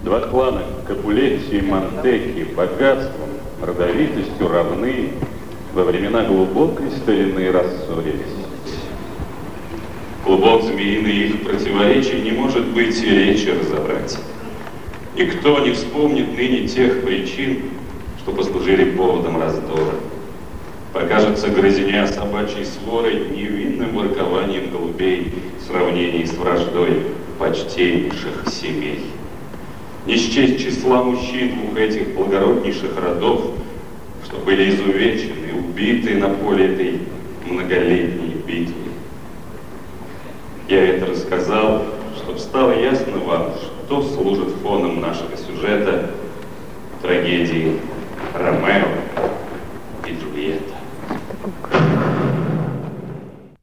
Два клана Капулетти и Монтекки богатством, родовитостью равны, во времена глубокой старины рассорились. Клубок змеиный их противоречий не может быть и речи разобрать. И кто не вспомнит ныне тех причин, что послужили поводом раздора, покажется грызня собачьей сворой невинным воркованием голубей в сравнении с враждой почтеннейших семей. Не счесть числа мужчин двух этих благороднейших родов, что были изувечены и убиты на поле этой многолетней битвы. Я это рассказал, чтобы стало ясно вам, что служит фоном нашего сюжета трагедии Ромео и Джульетты.